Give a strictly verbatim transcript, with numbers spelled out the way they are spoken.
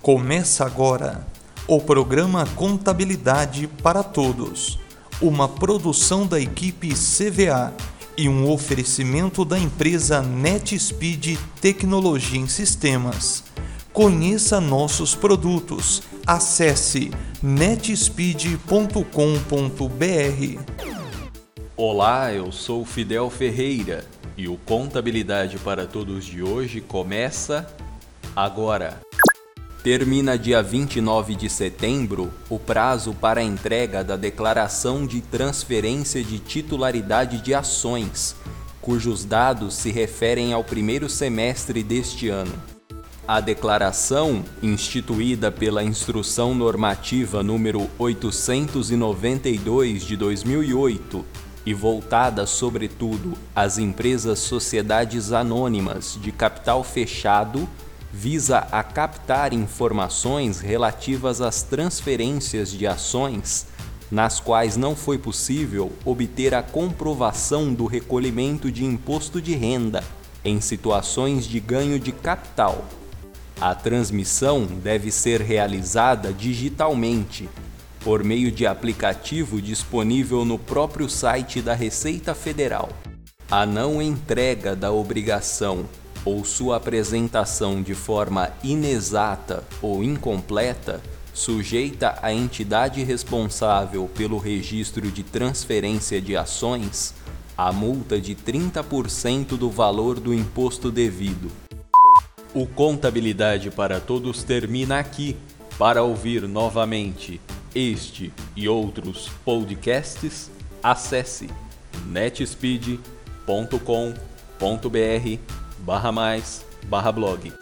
Começa agora o programa Contabilidade para Todos, uma produção da equipe C V A e um oferecimento da empresa NetSpeed Tecnologia em Sistemas. Conheça nossos produtos. Acesse netspeed ponto com ponto br. Olá, eu sou Fidel Ferreira e o Contabilidade para Todos de hoje começa agora. Termina dia vinte e nove de setembro o prazo para a entrega da Declaração de Transferência de Titularidade de Ações, cujos dados se referem ao primeiro semestre deste ano. A declaração, instituída pela Instrução Normativa número oitocentos e noventa e dois de dois mil e oito e voltada, sobretudo, às empresas sociedades anônimas de capital fechado, visa a captar informações relativas às transferências de ações, nas quais não foi possível obter a comprovação do recolhimento de imposto de renda em situações de ganho de capital. A transmissão deve ser realizada digitalmente, por meio de aplicativo disponível no próprio site da Receita Federal. A não entrega da obrigação ou sua apresentação de forma inexata ou incompleta sujeita a entidade responsável pelo registro de transferência de ações a multa de trinta por cento do valor do imposto devido. O Contabilidade para Todos termina aqui. Para ouvir novamente este e outros podcasts, acesse netspeed ponto com ponto br barra mais barra blog.